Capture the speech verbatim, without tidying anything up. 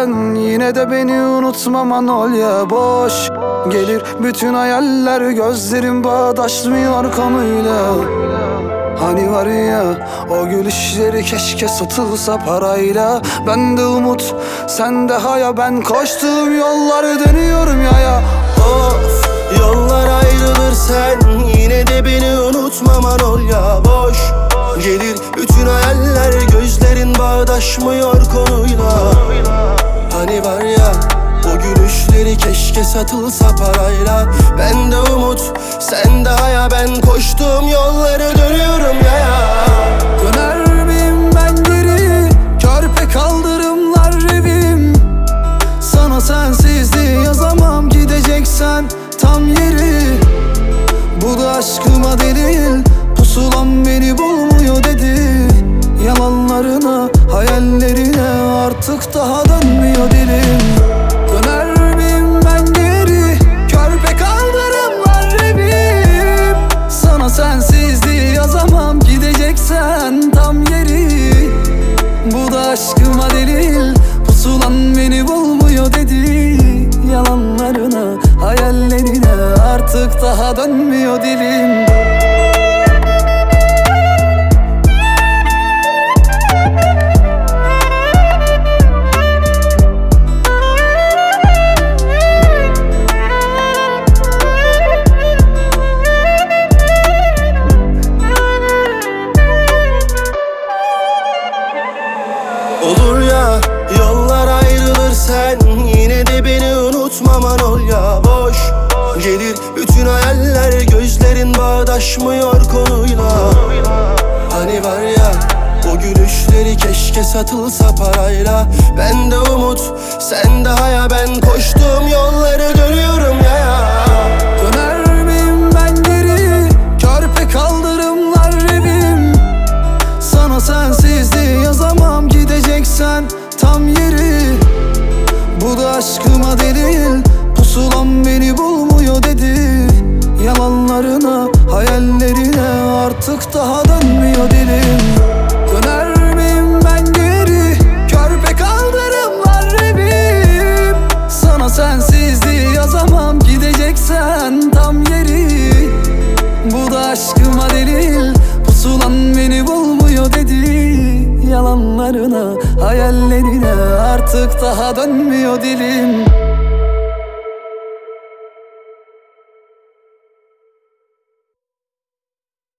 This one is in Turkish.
sen yine de beni unutma Manolya. Boş gelir bütün hayaller, gözlerim bağdaşmıyor konuyla. Hani var ya o gülüşleri keşke satılsa parayla. Ben de umut sen de haya, ben koştuğum yolları dönüyorum yaya. Of, yollar ayrılır sen yine de beni unutma Manolya. Boş gelir bütün hayaller, gözlerin bağdaşmıyor konuyla. Hani var ya o gülüşleri keşke satılsa parayla. Ben de umut sen de haya, ben koştuğum yolları dönüyorum yaya. Döner miyim ben geri, körpe kaldırımlar evim. Sana sensizliği yazamam, gideceksen tam yeri. Bu da aşkıma delil, pusulam beni bulmuyor dedi. Yalanlarına, hayallerine artık daha dönmüyor dilim. Döner miyim ben geri, körpe kaldırımlar evim. Sana sensizliği yazamam, gideceksen tam yeri. Bu da aşkıma delil, pusulan beni bulmuyor dedi. Yalanlarına, hayallerine artık daha dönmüyor dilim. Olur ya yollar ayrılır sen yine de beni unutma Manolya. Boş gelir bütün hayaller, gözlerin bağdaşmıyor konuyla. Hani var ya o gülüşleri keşke satılsa parayla. Ben de umut sen de haya, ben koştuğum yolları dönüyorum yaya. Döner miyim ben geri, körpe kaldırımlar evim. Sana sensizliği yazamam, gideceksen tam yeri. Bu da aşkıma delil, pusulam beni bulmuyor dedi. Yalanlarına, hayallerine artık daha dönmüyor dilim. Döner miyim ben geri, körpe kaldırımlar evim. Sana sensizliği yazamam, gideceksen tam yeri. Bu da aşkıma delil, pusulan beni bulmuyor dedi. Yalanlarına, hayallerine artık daha dönmüyor dilim.